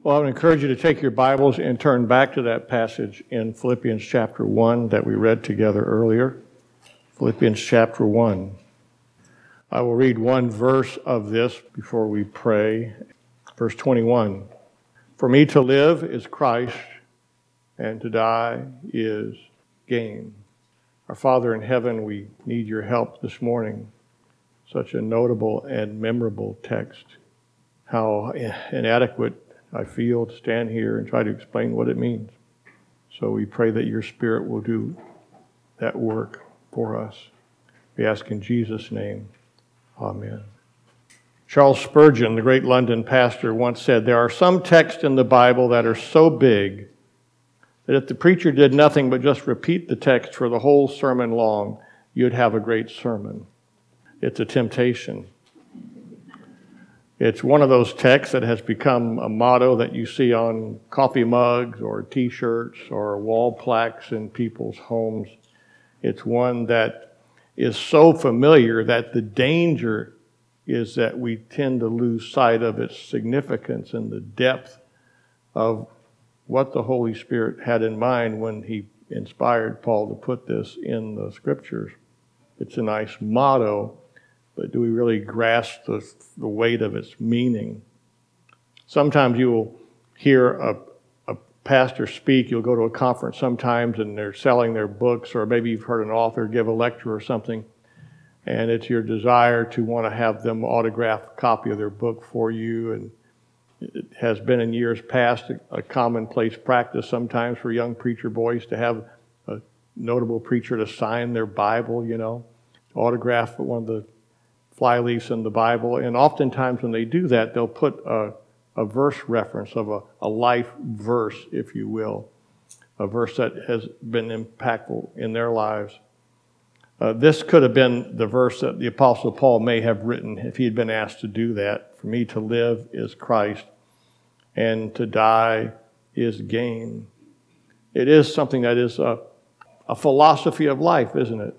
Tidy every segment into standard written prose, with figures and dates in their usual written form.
Well, I would encourage you to take your Bibles and turn back to that passage in Philippians chapter 1 that we read together earlier. Philippians chapter 1. I will read one verse of this before we pray. Verse 21. For me to live is Christ, and to die is gain. Our Father in heaven, we need your help this morning. Such a notable and memorable text. How inadequate I feel to stand here and try to explain what it means. So we pray that your Spirit will do that work for us. We ask in Jesus' name. Amen. Charles Spurgeon, the great London pastor, once said, there are some texts in the Bible that are so big that if the preacher did nothing but just repeat the text for the whole sermon long, you'd have a great sermon. It's a temptation. It's one of those texts that has become a motto that you see on coffee mugs or T-shirts or wall plaques in people's homes. It's one that is so familiar that the danger is that we tend to lose sight of its significance and the depth of what the Holy Spirit had in mind when he inspired Paul to put this in the Scriptures. It's a nice motto, but do we really grasp the weight of its meaning? Sometimes you will hear a pastor speak. You'll go to a conference sometimes and they're selling their books, or maybe you've heard an author give a lecture or something, and it's your desire to want to have them autograph a copy of their book for you. And it has been in years past a commonplace practice sometimes for young preacher boys to have a notable preacher to sign their Bible, autograph one of the flyleafs in the Bible. And oftentimes when they do that, they'll put a verse reference of a life verse, if you will, a verse that has been impactful in their lives. This could have been the verse that the Apostle Paul may have written if he had been asked to do that. For me to live is Christ, and to die is gain. It is something that is a philosophy of life, isn't it?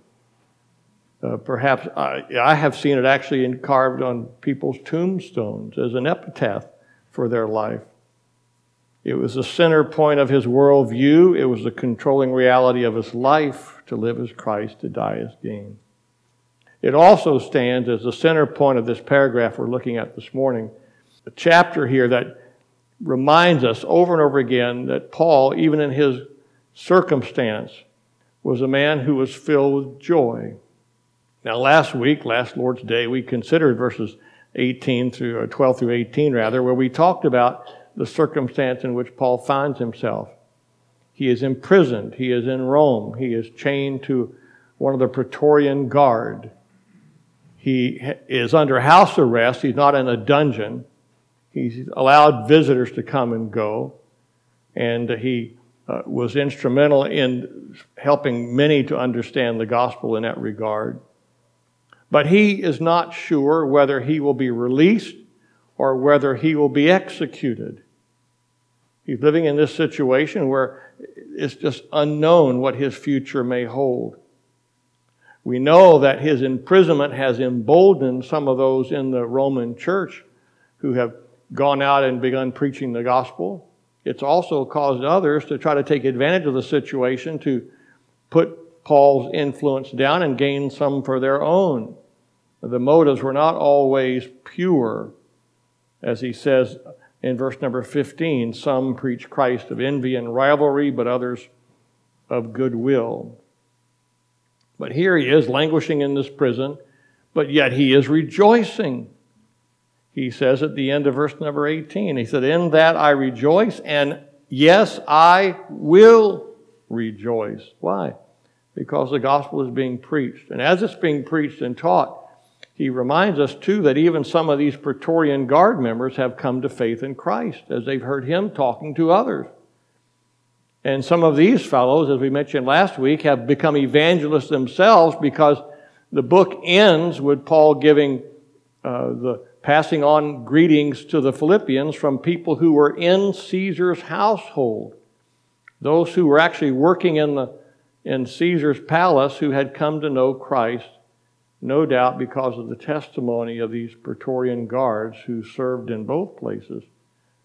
Perhaps I have seen it actually carved on people's tombstones as an epitaph for their life. It was the center point of his worldview. It was the controlling reality of his life. To live as Christ, to die as gain. It also stands as the center point of this paragraph we're looking at this morning, a chapter here that reminds us over and over again that Paul, even in his circumstance, was a man who was filled with joy. Now, last Lord's Day, we considered verses 12 through 18, where we talked about the circumstance in which Paul finds himself. He is imprisoned. He is in Rome. He is chained to one of the Praetorian Guard. He is under house arrest. He's not in a dungeon. He's allowed visitors to come and go. And he was instrumental in helping many to understand the gospel in that regard. But he is not sure whether he will be released or whether he will be executed. He's living in this situation where it's just unknown what his future may hold. We know that his imprisonment has emboldened some of those in the Roman church who have gone out and begun preaching the gospel. It's also caused others to try to take advantage of the situation to put Paul's influence down and gain some for their own. The motives were not always pure. As he says in verse number 15, some preach Christ of envy and rivalry, but others of goodwill. But here he is languishing in this prison, but yet he is rejoicing. He says at the end of verse number 18, he said, in that I rejoice, and yes, I will rejoice. Why? Because the gospel is being preached. And as it's being preached and taught, he reminds us, too, that even some of these Praetorian Guard members have come to faith in Christ as they've heard him talking to others. And some of these fellows, as we mentioned last week, have become evangelists themselves because the book ends with Paul giving passing on greetings to the Philippians from people who were in Caesar's household. Those who were actually working in Caesar's palace who had come to know Christ, no doubt because of the testimony of these Praetorian guards who served in both places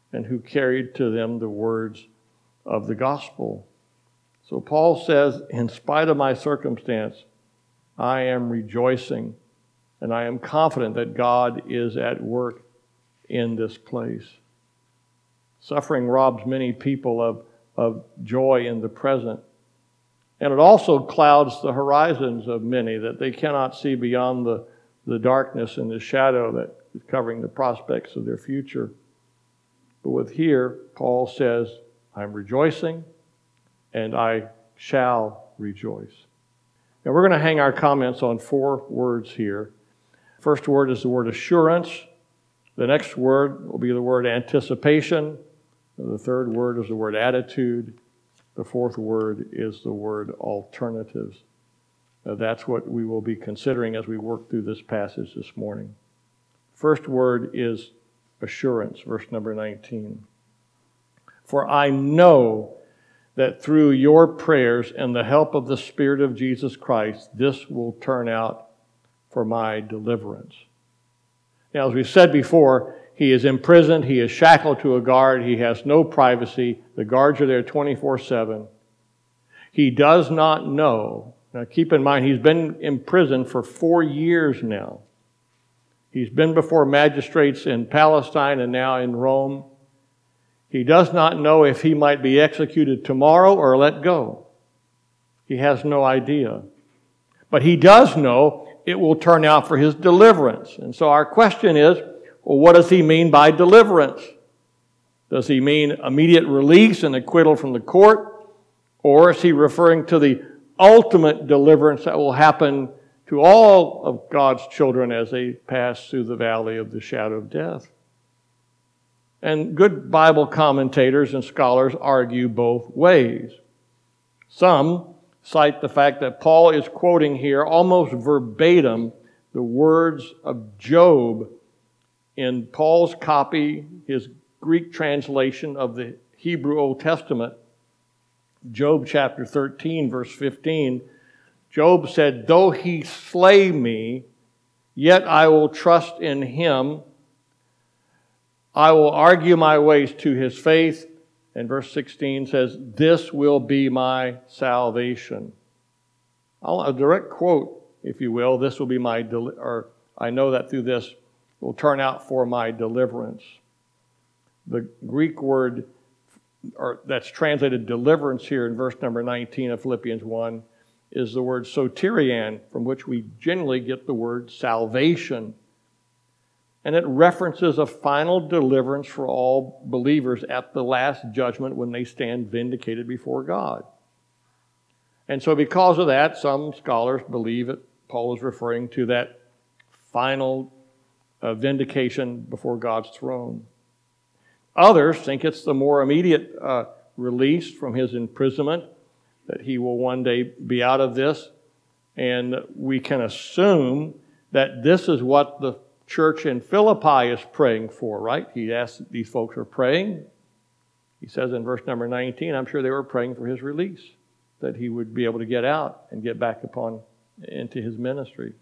and who carried to them the words of the gospel. So Paul says, in spite of my circumstance, I am rejoicing, and I am confident that God is at work in this place. Suffering robs many people of joy in the present. And it also clouds the horizons of many, that they cannot see beyond the darkness and the shadow that is covering the prospects of their future. But with here, Paul says, I'm rejoicing, and I shall rejoice. Now we're going to hang our comments on 4 words here. First word is the word assurance. The next word will be the word anticipation. The third word is the word attitude. The fourth word is the word alternatives. That's what we will be considering as we work through this passage this morning. First word is assurance, verse number 19. For I know that through your prayers and the help of the Spirit of Jesus Christ, this will turn out for my deliverance. Now, as we said before, he is imprisoned, he is shackled to a guard, he has no privacy. The guards are there 24/7. He does not know. Now, keep in mind, he's been imprisoned for 4 years now. He's been before magistrates in Palestine and now in Rome. He does not know if he might be executed tomorrow or let go. He has no idea. But he does know it will turn out for his deliverance. And so our question is, well, what does he mean by deliverance? Does he mean immediate release and acquittal from the court? Or is he referring to the ultimate deliverance that will happen to all of God's children as they pass through the valley of the shadow of death? And good Bible commentators and scholars argue both ways. Some cite the fact that Paul is quoting here almost verbatim the words of Job in Paul's copy, his Greek translation of the Hebrew Old Testament. Job chapter 13, verse 15, Job said, though he slay me, yet I will trust in him. I will argue my ways to his faith. And verse 16 says, this will be my salvation. A direct quote, if you will, this will be my, or I know that through this will turn out for my deliverance. The Greek word that's translated deliverance here in verse number 19 of Philippians 1 is the word soterian, from which we generally get the word salvation. And it references a final deliverance for all believers at the last judgment when they stand vindicated before God. And so because of that, some scholars believe that Paul is referring to that final vindication before God's throne. Others think it's the more immediate release from his imprisonment, that he will one day be out of this. And we can assume that this is what the church in Philippi is praying for, right? He asks, these folks are praying. He says in verse number 19, I'm sure they were praying for his release, that he would be able to get out and get back into his ministry.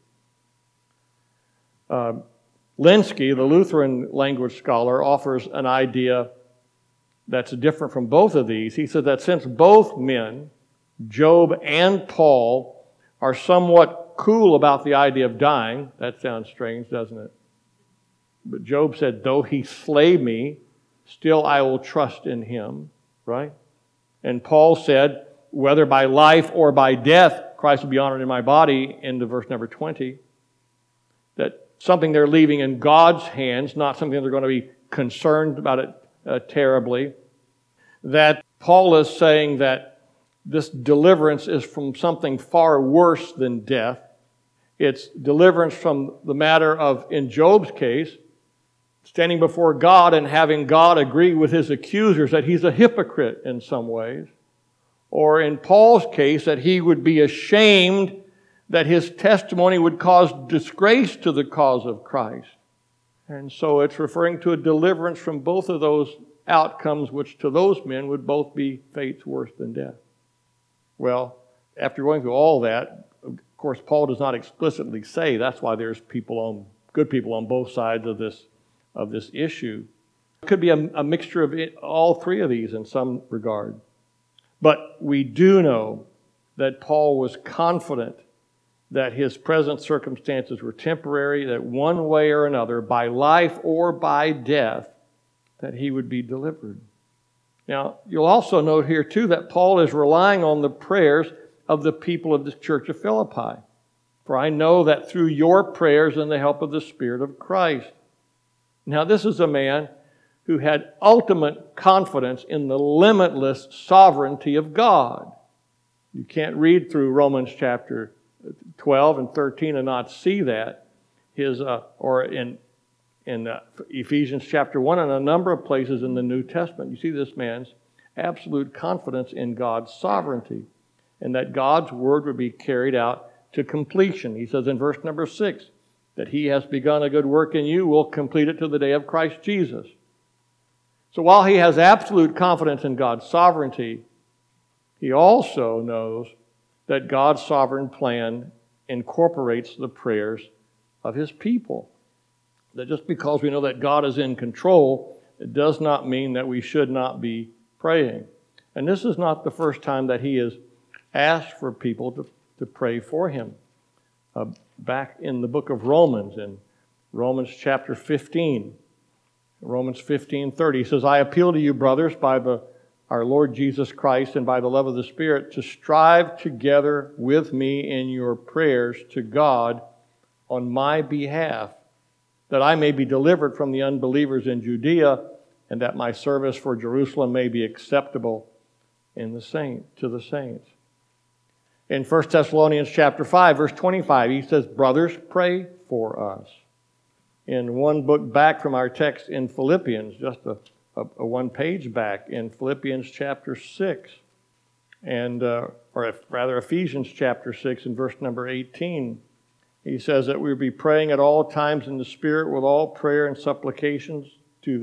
Linsky, the Lutheran language scholar, offers an idea that's different from both of these. He said that since both men, Job and Paul, are somewhat cool about the idea of dying, that sounds strange, doesn't it? But Job said, though he slay me, still I will trust in him, right? And Paul said, whether by life or by death, Christ will be honored in my body, into verse number 20. That something they're leaving in God's hands, not something they're going to be concerned about it terribly. That Paul is saying that this deliverance is from something far worse than death. It's deliverance from the matter of, in Job's case, standing before God and having God agree with his accusers that he's a hypocrite in some ways. Or in Paul's case, that he would be ashamed that his testimony would cause disgrace to the cause of Christ. And so it's referring to a deliverance from both of those outcomes, which to those men would both be fates worse than death. Well, after going through all that, of course, Paul does not explicitly say that's why there's good people on both sides of this issue. It could be a mixture of all three of these in some regard. But we do know that Paul was confident that his present circumstances were temporary, that one way or another, by life or by death, that he would be delivered. Now, you'll also note here, too, that Paul is relying on the prayers of the people of the church of Philippi. For I know that through your prayers and the help of the Spirit of Christ. Now, this is a man who had ultimate confidence in the limitless sovereignty of God. You can't read through Romans chapter 12 and 13 and not see that. Or in Ephesians chapter 1 and a number of places in the New Testament, you see this man's absolute confidence in God's sovereignty and that God's word would be carried out to completion. He says in verse number 6 that he has begun a good work in you, will complete it to the day of Christ Jesus. So while he has absolute confidence in God's sovereignty, he also knows that God's sovereign plan incorporates the prayers of his people. That just because we know that God is in control, it does not mean that we should not be praying. And this is not the first time that he has asked for people to pray for him. Back in the book of Romans, in Romans chapter 15, Romans 15:30, he says, I appeal to you, brothers, by our Lord Jesus Christ and by the love of the Spirit, to strive together with me in your prayers to God on my behalf, that I may be delivered from the unbelievers in Judea, and that my service for Jerusalem may be acceptable to the saints. In 1 Thessalonians chapter 5, verse 25, he says, brothers, pray for us. In one book back from our text in Philippians, just a one page back, in Philippians chapter 6, Ephesians chapter 6 and verse number 18, he says that we will be praying at all times in the Spirit with all prayer and supplications to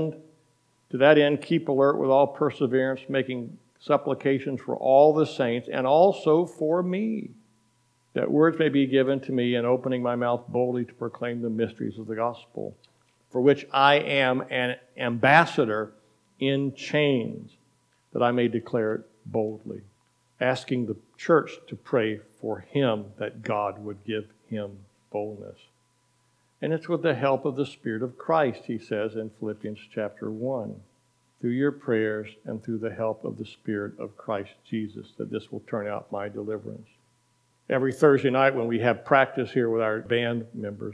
that end, keep alert with all perseverance, making supplications for all the saints and also for me, that words may be given to me in opening my mouth boldly to proclaim the mysteries of the gospel, for which I am an ambassador in chains, that I may declare it boldly. Asking the church to pray for him, that God would give him boldness. And it's with the help of the Spirit of Christ, he says in Philippians chapter 1, through your prayers and through the help of the Spirit of Christ Jesus, that this will turn out my deliverance. Every Thursday night when we have practice here with our band members,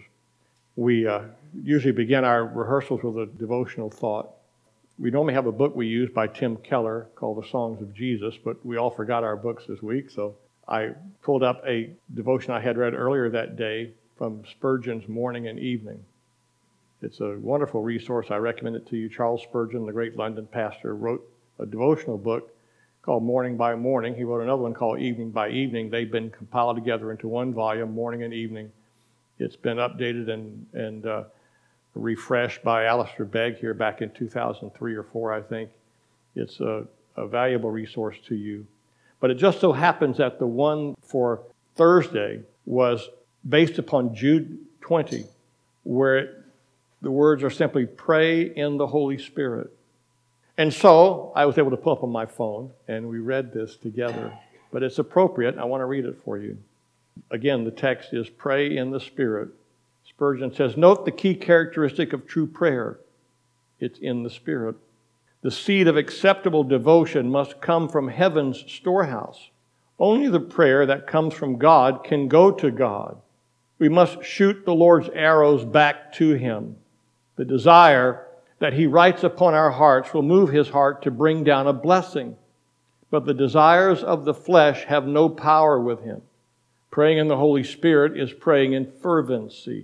we usually begin our rehearsals with a devotional thought. We normally have a book we use by Tim Keller called The Songs of Jesus, but we all forgot our books this week, so I pulled up a devotion I had read earlier that day from Spurgeon's Morning and Evening. It's a wonderful resource. I recommend it to you. Charles Spurgeon, the great London pastor, wrote a devotional book called Morning by Morning. He wrote another one called Evening by Evening. They've been compiled together into one volume, Morning and Evening. It's been updated and refreshed by Alistair Begg here back in 2003 or 4, I think. It's a valuable resource to you. But it just so happens that the one for Thursday was based upon Jude 20, where the words are simply, pray in the Holy Spirit. And so I was able to pull up on my phone, and we read this together. But it's appropriate. I want to read it for you. Again, the text is pray in the Spirit. Spurgeon says, note the key characteristic of true prayer. It's in the Spirit. The seed of acceptable devotion must come from heaven's storehouse. Only the prayer that comes from God can go to God. We must shoot the Lord's arrows back to Him. The desire that He writes upon our hearts will move His heart to bring down a blessing. But the desires of the flesh have no power with Him. Praying in the Holy Spirit is praying in fervency.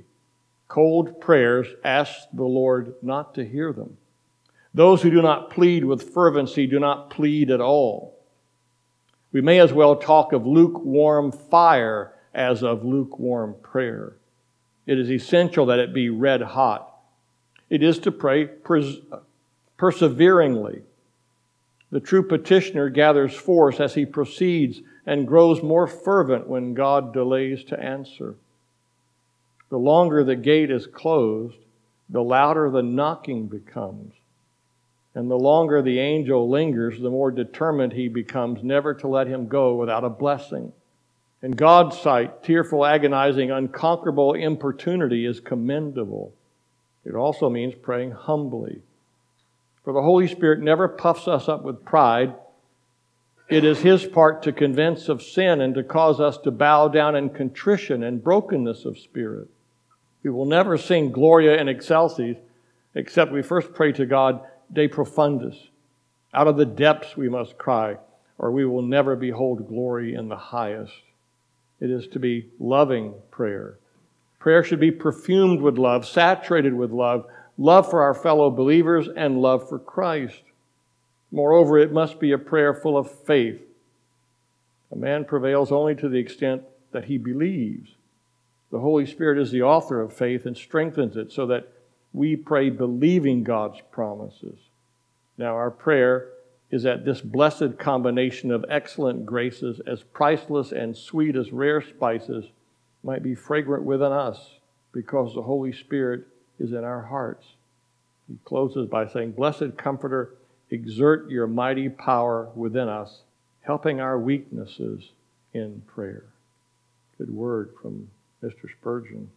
Cold prayers ask the Lord not to hear them. Those who do not plead with fervency do not plead at all. We may as well talk of lukewarm fire as of lukewarm prayer. It is essential that it be red hot. It is to pray perseveringly. The true petitioner gathers force as he proceeds and grows more fervent when God delays to answer. The longer the gate is closed, the louder the knocking becomes. And the longer the angel lingers, the more determined he becomes never to let him go without a blessing. In God's sight, tearful, agonizing, unconquerable importunity is commendable. It also means praying humbly. For the Holy Spirit never puffs us up with pride. It is His part to convince of sin and to cause us to bow down in contrition and brokenness of spirit. We will never sing Gloria in Excelsis except we first pray to God de profundis. Out of the depths we must cry, or we will never behold glory in the highest. It is to be loving prayer. Prayer should be perfumed with love, saturated with love, love for our fellow believers and love for Christ. Moreover, it must be a prayer full of faith. A man prevails only to the extent that he believes. The Holy Spirit is the author of faith and strengthens it so that we pray believing God's promises. Now, our prayer is that this blessed combination of excellent graces, as priceless and sweet as rare spices, might be fragrant within us because the Holy Spirit is in our hearts. He closes by saying, "Blessed Comforter, exert your mighty power within us, helping our weaknesses in prayer." Good word from Mr. Spurgeon.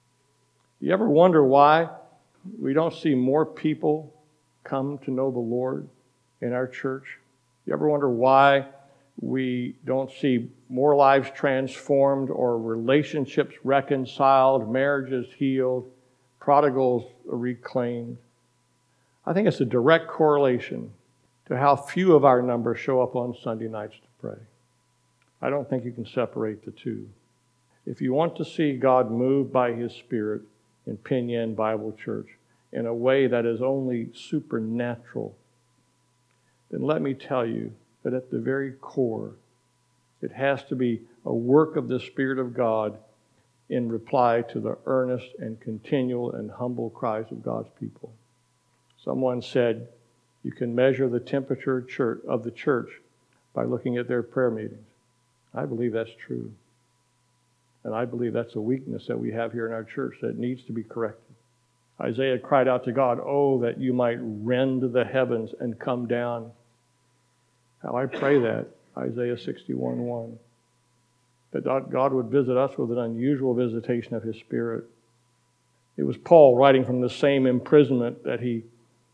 Do you ever wonder why we don't see more people come to know the Lord in our church? You ever wonder why we don't see more lives transformed or relationships reconciled, marriages healed, prodigals reclaimed? I think it's a direct correlation to how few of our numbers show up on Sunday nights to pray. I don't think you can separate the two. If you want to see God move by His Spirit in Pinyin Bible Church in a way that is only supernatural, then let me tell you that at the very core, it has to be a work of the Spirit of God in reply to the earnest and continual and humble cries of God's people. Someone said, you can measure the temperature of the church by looking at their prayer meetings. I believe that's true. And I believe that's a weakness that we have here in our church that needs to be corrected. Isaiah cried out to God, "Oh, that you might rend the heavens and come down." How I pray that, Isaiah 61:1. That God would visit us with an unusual visitation of His Spirit. It was Paul writing from the same imprisonment that he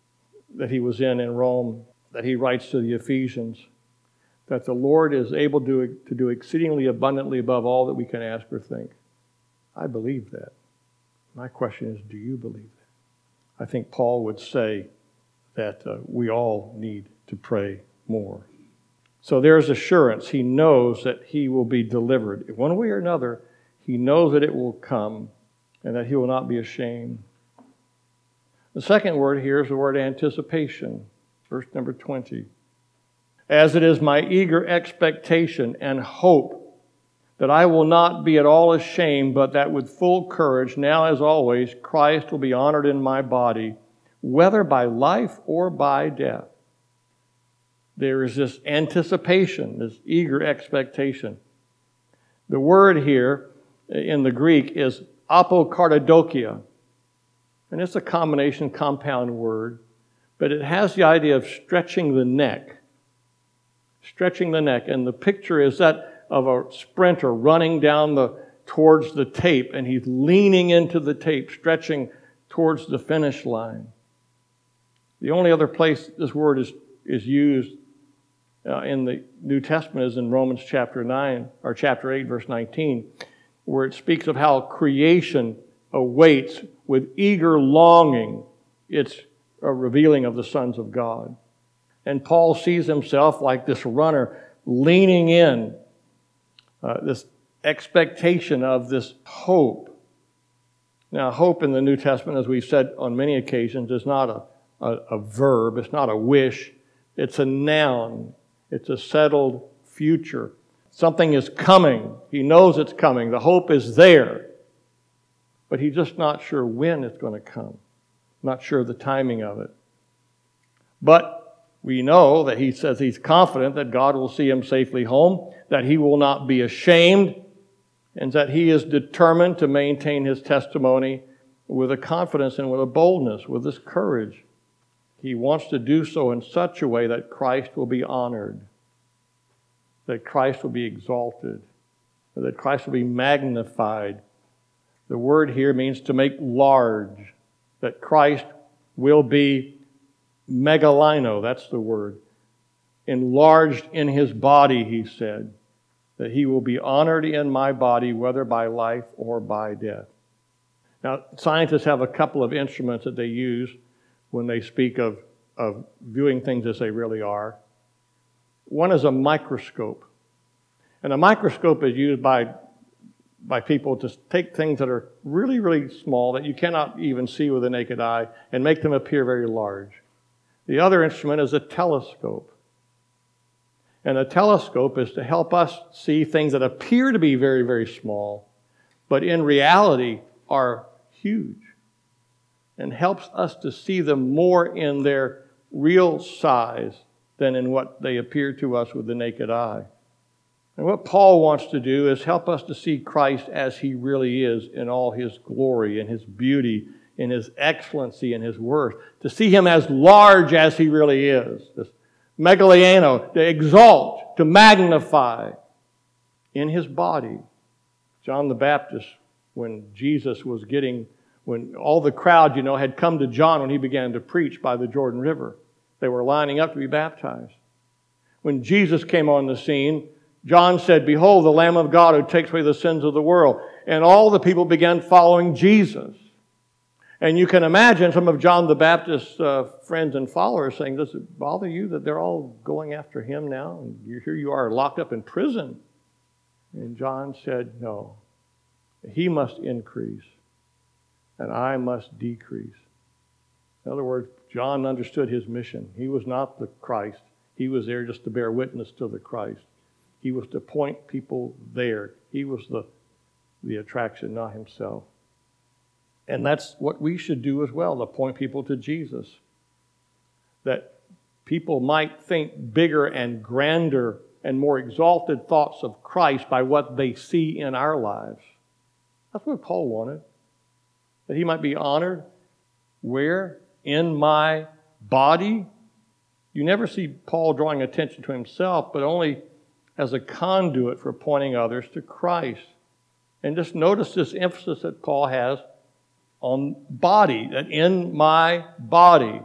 was in Rome, that he writes to the Ephesians, that the Lord is able to do exceedingly abundantly above all that we can ask or think. I believe that. My question is, do you believe that? I think Paul would say that we all need to pray more. So there's assurance. He knows that he will be delivered. One way or another, he knows that it will come and that he will not be ashamed. The second word here is the word anticipation. Verse number 20. As it is my eager expectation and hope that I will not be at all ashamed, but that with full courage, now as always, Christ will be honored in my body, whether by life or by death. There is this anticipation, this eager expectation. The word here in the Greek is apokardidokia. And it's a compound word, but it has the idea of stretching the neck. Stretching the neck. And the picture is that of a sprinter running down towards the tape, and he's leaning into the tape, stretching towards the finish line. The only other place this word is used in the New Testament is in Romans chapter 9, or chapter 8, verse 19, where it speaks of how creation awaits with eager longing its revealing of the sons of God. And Paul sees himself like this runner leaning in, this expectation of this hope. Now, hope in the New Testament, as we've said on many occasions, is not a verb. It's not a wish. It's a noun. It's a settled future. Something is coming. He knows it's coming. The hope is there. But he's just not sure when it's going to come. Not sure of the timing of it. But we know that he says he's confident that God will see him safely home, that he will not be ashamed, and that he is determined to maintain his testimony with a confidence and with a boldness, with this courage. He wants to do so in such a way that Christ will be honored, that Christ will be exalted, that Christ will be magnified. The word here means to make large, that Christ will be megalino, that's the word, enlarged in his body, he said, that he will be honored in my body, whether by life or by death. Now, scientists have a couple of instruments that they use when they speak of viewing things as they really are. One is a microscope. And a microscope is used by people to take things that are really, really small that you cannot even see with the naked eye and make them appear very large. The other instrument is a telescope. And a telescope is to help us see things that appear to be very, very small, but in reality are huge, and helps us to see them more in their real size than in what they appear to us with the naked eye. And what Paul wants to do is help us to see Christ as he really is in all his glory and his beauty, in his excellency and his worth. To see him as large as he really is. This megaliano, to exalt, to magnify in his body. John the Baptist, when all the crowd, had come to John when he began to preach by the Jordan River. They were lining up to be baptized. When Jesus came on the scene, John said, "Behold, the Lamb of God who takes away the sins of the world." And all the people began following Jesus. And you can imagine some of John the Baptist's friends and followers saying, "Does it bother you that they're all going after him now? And here you are locked up in prison." And John said, "No, he must increase, and I must decrease." In other words, John understood his mission. He was not the Christ. He was there just to bear witness to the Christ. He was to point people there. He was the attraction, not himself. And that's what we should do as well, to point people to Jesus. That people might think bigger and grander and more exalted thoughts of Christ by what they see in our lives. That's what Paul wanted. That he might be honored. Where? In my body. You never see Paul drawing attention to himself, but only as a conduit for pointing others to Christ. And just notice this emphasis that Paul has on body, that in my body.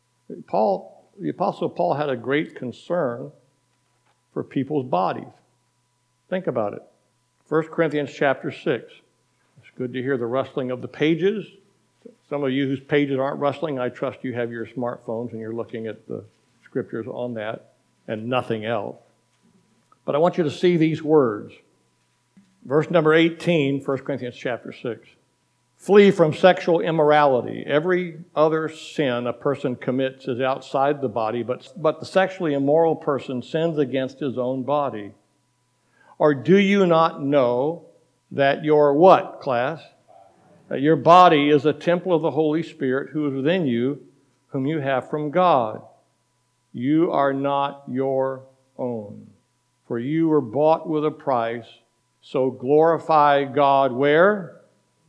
The Apostle Paul had a great concern for people's bodies. Think about it. 1 Corinthians chapter 6. It's good to hear the rustling of the pages. Some of you whose pages aren't rustling, I trust you have your smartphones and you're looking at the scriptures on that and nothing else. But I want you to see these words. Verse number 18, 1 Corinthians chapter 6. Flee from sexual immorality. Every other sin a person commits is outside the body, but the sexually immoral person sins against his own body. Or do you not know that your what, class? That your body is a temple of the Holy Spirit who is within you, whom you have from God. You are not your own, for you were bought with a price. So glorify God where?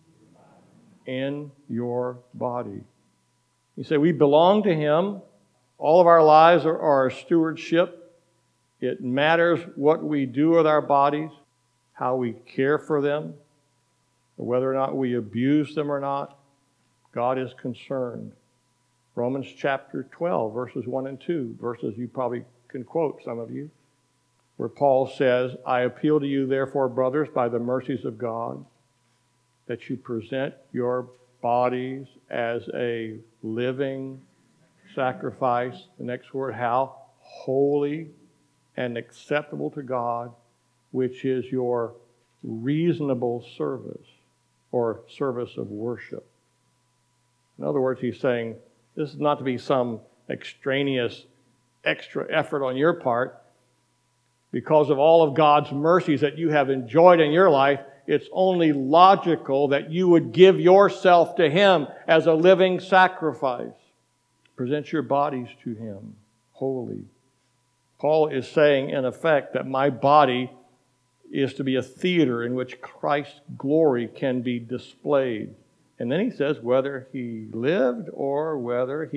In your body. You say, we belong to Him. All of our lives are our stewardship. It matters what we do with our bodies, how we care for them, whether or not we abuse them or not. God is concerned. Romans chapter 12, verses 1 and 2, verses you probably can quote, some of you, where Paul says, I appeal to you, therefore, brothers, by the mercies of God, that you present your bodies as a living sacrifice. The next word, how? Holy and acceptable to God, which is your reasonable service or service of worship. In other words, he's saying, this is not to be some extraneous extra effort on your part. Because of all of God's mercies that you have enjoyed in your life, it's only logical that you would give yourself to Him as a living sacrifice. Present your bodies to Him, holy. Paul is saying, in effect, that my body is to be a theater in which Christ's glory can be displayed. And then he says, whether He lived or whether He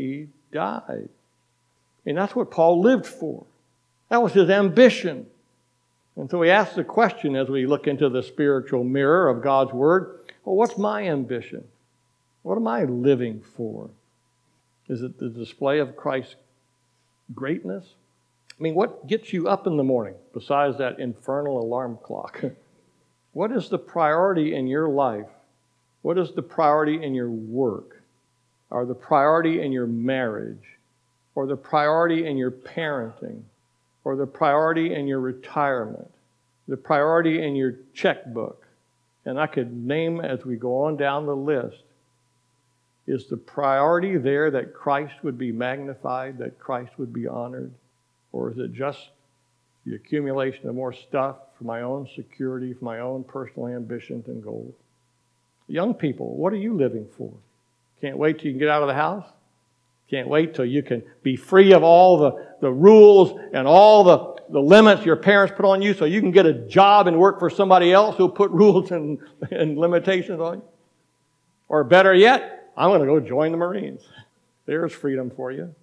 died. And that's what Paul lived for. That was his ambition. And so he asks the question as we look into the spiritual mirror of God's Word, well, what's my ambition? What am I living for? Is it the display of Christ's greatness? I mean, what gets you up in the morning besides that infernal alarm clock? What is the priority in your life? What is the priority in your work? Or the priority in your marriage? Or the priority in your parenting? Or the priority in your retirement? The priority in your checkbook? And I could name as we go on down the list. Is the priority there that Christ would be magnified, that Christ would be honored? Or is it just the accumulation of more stuff for my own security, for my own personal ambitions and goals? Young people, what are you living for? Can't wait till you can get out of the house? Can't wait till you can be free of all the rules and all the limits your parents put on you so you can get a job and work for somebody else who'll put rules and limitations on you? Or better yet, I'm going to go join the Marines. There's freedom for you.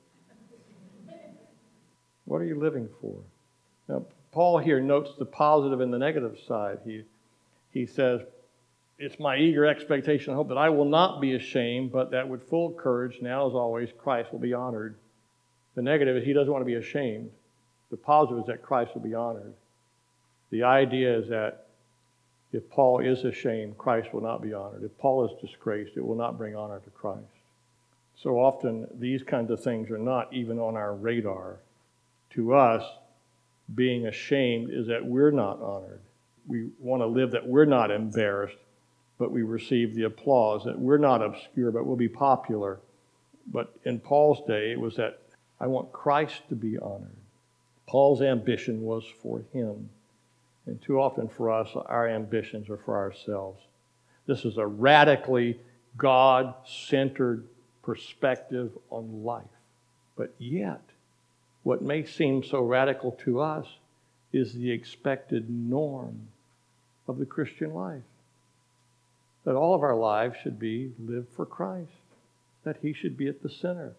What are you living for? Now, Paul here notes the positive and the negative side. He says, it's my eager expectation and hope that I will not be ashamed, but that with full courage, now as always, Christ will be honored. The negative is he doesn't want to be ashamed. The positive is that Christ will be honored. The idea is that if Paul is ashamed, Christ will not be honored. If Paul is disgraced, it will not bring honor to Christ. So often, these kinds of things are not even on our radar. To us, being ashamed is that we're not honored. We want to live that we're not embarrassed, but we receive the applause, that we're not obscure, but we'll be popular. But in Paul's day, it was that I want Christ to be honored. Paul's ambition was for him. And too often for us, our ambitions are for ourselves. This is a radically God-centered perspective on life. But yet, what may seem so radical to us is the expected norm of the Christian life. That all of our lives should be lived for Christ. That He should be at the center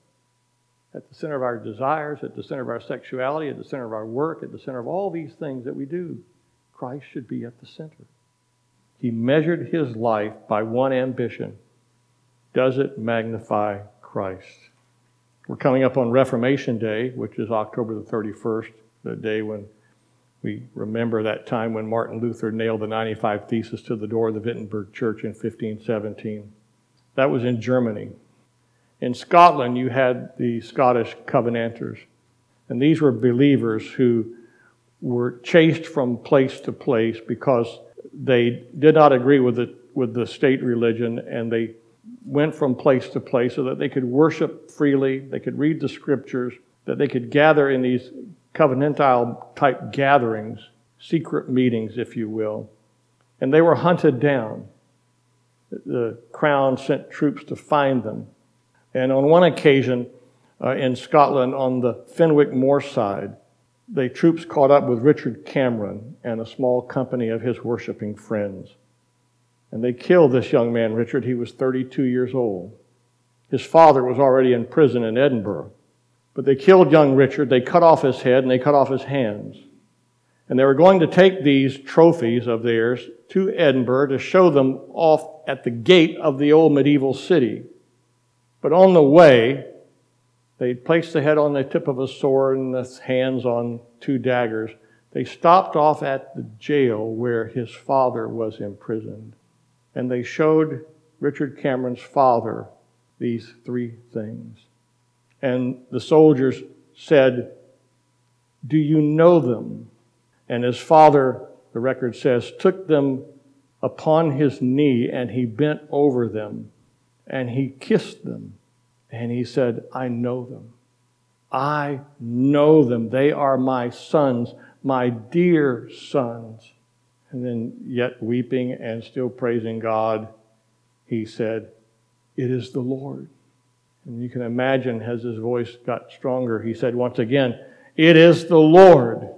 of our desires, at the center of our sexuality, at the center of our work, at the center of all these things that we do. Christ should be at the center. He measured His life by one ambition. Does it magnify Christ? We're coming up on Reformation Day, which is October the 31st, the day when we remember that time when Martin Luther nailed the 95 Theses to the door of the Wittenberg Church in 1517. That was in Germany. In Scotland, you had the Scottish Covenanters. And these were believers who were chased from place to place because they did not agree with the state religion, and they went from place to place so that they could worship freely, they could read the scriptures, that they could gather in these covenantal-type gatherings, secret meetings, if you will. And they were hunted down. The crown sent troops to find them. And on one occasion in Scotland, on the Fenwick Moor side, the troops caught up with Richard Cameron and a small company of his worshiping friends. And they killed this young man, Richard. He was 32 years old. His father was already in prison in Edinburgh. But they killed young Richard. They cut off his head and they cut off his hands. And they were going to take these trophies of theirs to Edinburgh to show them off at the gate of the old medieval city. But on the way, they placed the head on the tip of a sword and the hands on 2 daggers. They stopped off at the jail where his father was imprisoned. And they showed Richard Cameron's father these 3 things. And the soldiers said, "Do you know them?" And his father, the record says, took them upon his knee and he bent over them and he kissed them. And he said, "I know them. I know them. They are my sons, my dear sons." And then, yet weeping and still praising God, he said, "It is the Lord." And you can imagine as his voice got stronger, he said once again, "It is the Lord."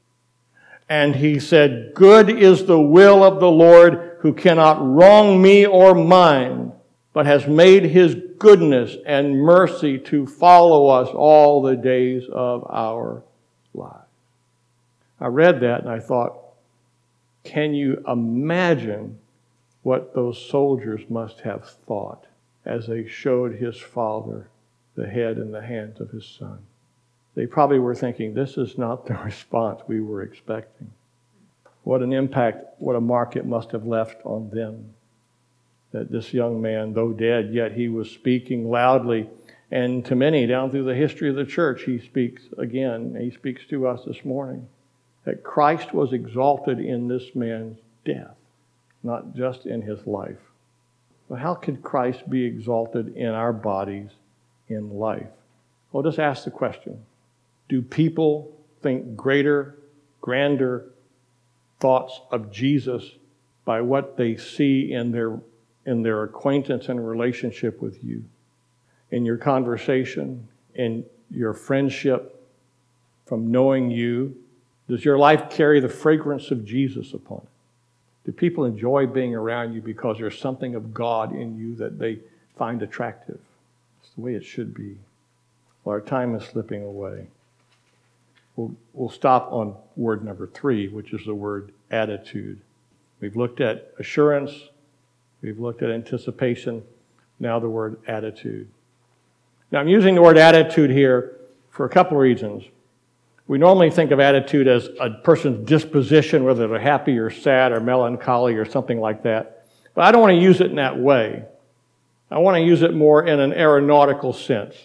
And he said, "Good is the will of the Lord, who cannot wrong me or mine, but has made His goodness and mercy to follow us all the days of our lives. I read that and I thought, can you imagine what those soldiers must have thought as they showed his father the head and the hands of his son? They probably were thinking, this is not the response we were expecting. What an impact, what a mark it must have left on them. That this young man, though dead, yet he was speaking loudly. And to many, down through the history of the church, he speaks again. He speaks to us this morning. That Christ was exalted in this man's death, not just in his life. Well, how could Christ be exalted in our bodies in life? Well, just ask the question. Do people think greater, grander thoughts of Jesus by what they see in their acquaintance and relationship with you? In your conversation, in your friendship, from knowing you? Does your life carry the fragrance of Jesus upon it? Do people enjoy being around you because there's something of God in you that they find attractive? It's the way it should be. Well, our time is slipping away. We'll stop on word number 3, which is the word attitude. We've looked at assurance. We've looked at anticipation. Now the word attitude. Now I'm using the word attitude here for a couple of reasons. We normally think of attitude as a person's disposition, whether they're happy or sad or melancholy or something like that. But I don't want to use it in that way. I want to use it more in an aeronautical sense.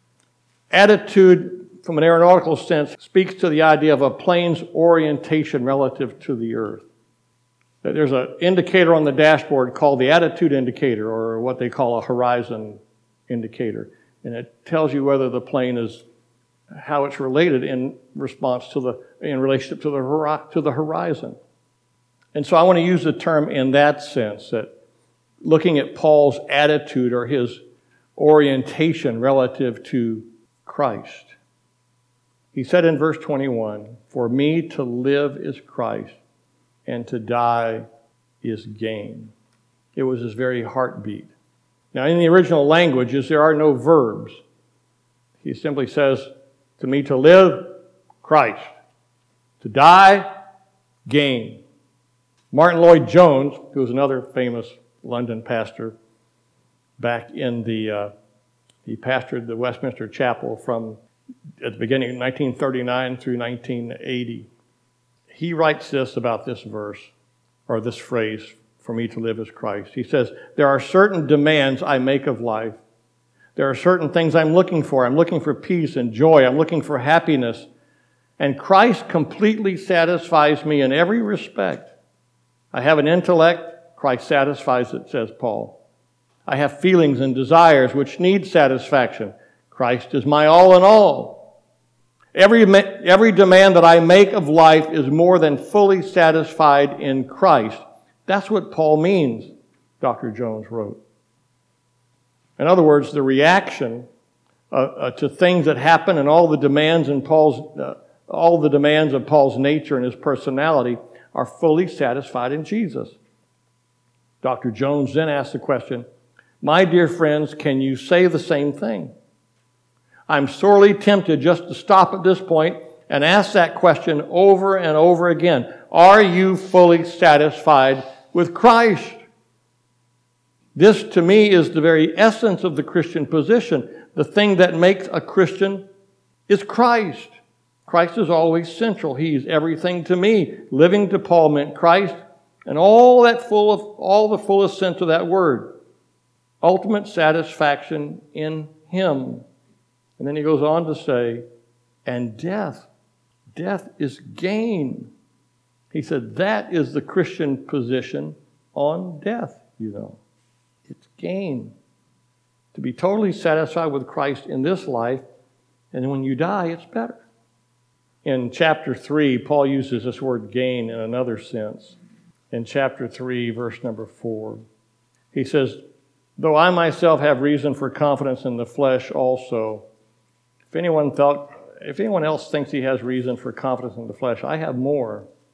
Attitude, from an aeronautical sense, speaks to the idea of a plane's orientation relative to the earth. That there's an indicator on the dashboard called the attitude indicator, or what they call a horizon indicator. And it tells you whether the plane is, how it's related in relationship to the horizon. And so I want to use the term in that sense, that looking at Paul's attitude or his orientation relative to Christ. He said in verse 21, "For me to live is Christ, and to die is gain." It was his very heartbeat. Now, in the original languages, there are no verbs. He simply says, to me to live, Christ. To die, gain. Martin Lloyd-Jones, who was another famous London pastor, back in he pastored the Westminster Chapel from at the beginning of 1939 through 1980. He writes this about this verse, or this phrase, "For me to live is Christ." He says, "There are certain demands I make of life. There are certain things I'm looking for. I'm looking for peace and joy. I'm looking for happiness. And Christ completely satisfies me in every respect. I have an intellect. Christ satisfies it," says Paul. "I have feelings and desires which need satisfaction. Christ is my all in all. Every demand that I make of life is more than fully satisfied in Christ." That's what Paul means, Dr. Jones wrote. In other words, the reaction to things that happen and all the demands of Paul's nature and his personality are fully satisfied in Jesus. Dr. Jones then asked the question, "My dear friends, can you say the same thing?" I'm sorely tempted just to stop at this point and ask that question over and over again. Are you fully satisfied with Christ? This, to me, is the very essence of the Christian position. The thing that makes a Christian is Christ. Christ is always central. He's everything to me. Living to Paul meant Christ, and all the fullest sense of that word. Ultimate satisfaction in Him. And then he goes on to say, and death is gain. He said that is the Christian position on death, you know. It's gain. To be totally satisfied with Christ in this life, and when you die, it's better. In chapter 3, Paul uses this word gain in another sense. In chapter 3, verse number 4, he says, "Though I myself have reason for confidence in the flesh also, if anyone else thinks he has reason for confidence in the flesh, I have more.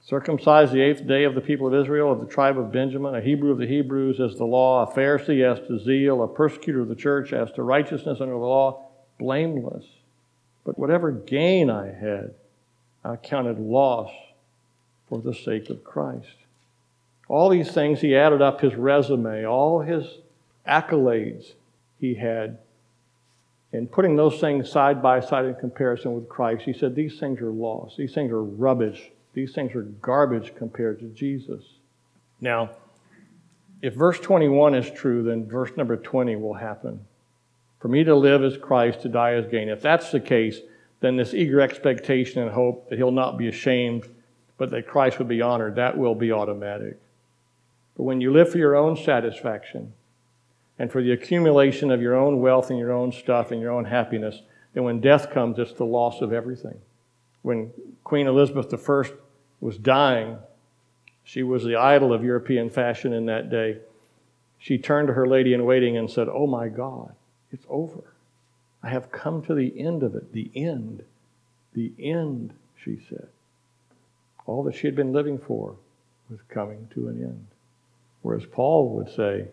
Circumcised the 8th day of the people of Israel, of the tribe of Benjamin, a Hebrew of the Hebrews as the law, a Pharisee as to zeal, a persecutor of the church as to righteousness under the law, blameless. But whatever gain I had, I counted loss for the sake of Christ. All these things, he added up his resume, all his accolades he had. And putting those things side by side in comparison with Christ, he said, these things are lost. These things are rubbish. These things are garbage compared to Jesus. Now, if verse 21 is true, then verse number 20 will happen. For me to live is Christ, to die is gain. If that's the case, then this eager expectation and hope that he'll not be ashamed, but that Christ would be honored, that will be automatic. But when you live for your own satisfaction and for the accumulation of your own wealth and your own stuff and your own happiness, then when death comes, it's the loss of everything. When Queen Elizabeth I was dying, she was the idol of European fashion in that day. She turned to her lady-in-waiting and said, "Oh my God, it's over. I have come to the end of it. The end, she said." All that she had been living for was coming to an end. Whereas Paul would say,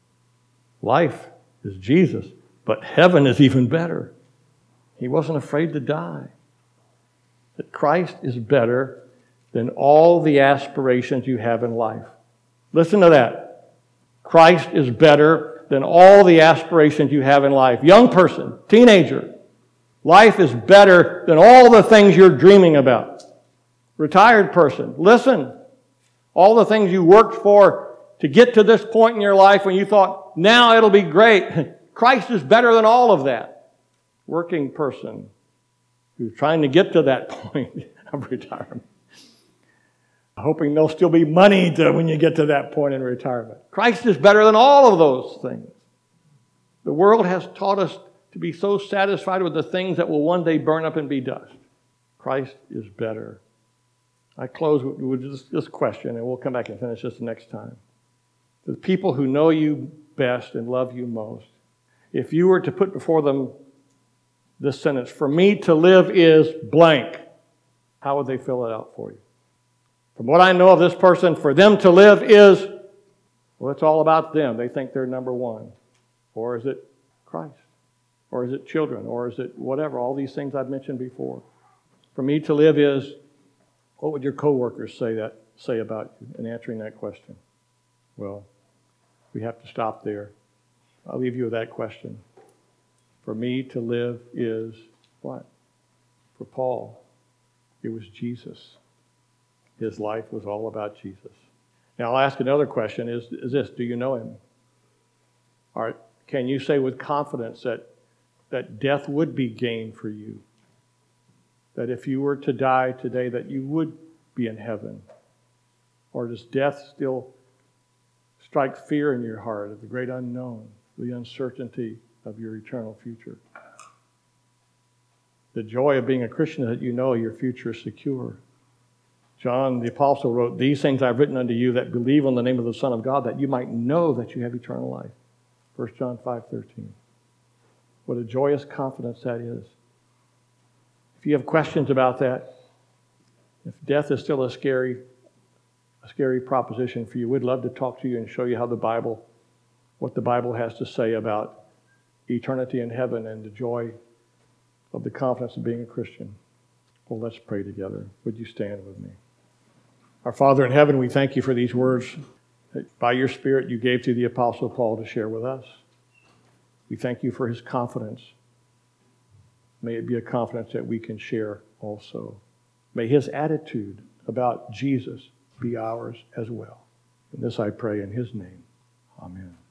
life is Jesus, but heaven is even better. He wasn't afraid to die. That Christ is better than all the aspirations you have in life. Listen to that. Christ is better than all the aspirations you have in life. Young person, teenager, life is better than all the things you're dreaming about. Retired person, listen. All the things you worked for to get to this point in your life when you thought, now it'll be great. Christ is better than all of that. Working person who's trying to get to that point of retirement, hoping there'll still be money when you get to that point in retirement. Christ is better than all of those things. The world has taught us to be so satisfied with the things that will one day burn up and be dust. Christ is better. I close with this question, and we'll come back and finish this next time. The people who know you best and love you most, if you were to put before them this sentence, for me to live is blank, how would they fill it out for you? From what I know of this person, for them to live is, well, it's all about them. They think they're number one. Or is it Christ? Or is it children? Or is it whatever? All these things I've mentioned before. For me to live is, what would your coworkers say about you in answering that question? Well, we have to stop there. I'll leave you with that question. For me to live is what? For Paul, it was Jesus. His life was all about Jesus. Now, I'll ask another question, is this, do you know him? All right, can you say with confidence that death would be gain for you? That if you were to die today, that you would be in heaven? Or does death still strike fear in your heart of the great unknown, the uncertainty of your eternal future? The joy of being a Christian is that you know your future is secure. John the Apostle wrote, "These things I've written unto you that believe on the name of the Son of God, that you might know that you have eternal life." 1 John 5:13. What a joyous confidence that is. If you have questions about that, if death is still a scary proposition for you, we'd love to talk to you and show you how what the Bible has to say about eternity in heaven and the joy of the confidence of being a Christian. Well, let's pray together. Would you stand with me? Our Father in heaven, we thank you for these words that by your Spirit you gave to the Apostle Paul to share with us. We thank you for his confidence. May it be a confidence that we can share also. May his attitude about Jesus be ours as well. And this I pray in his name. Amen.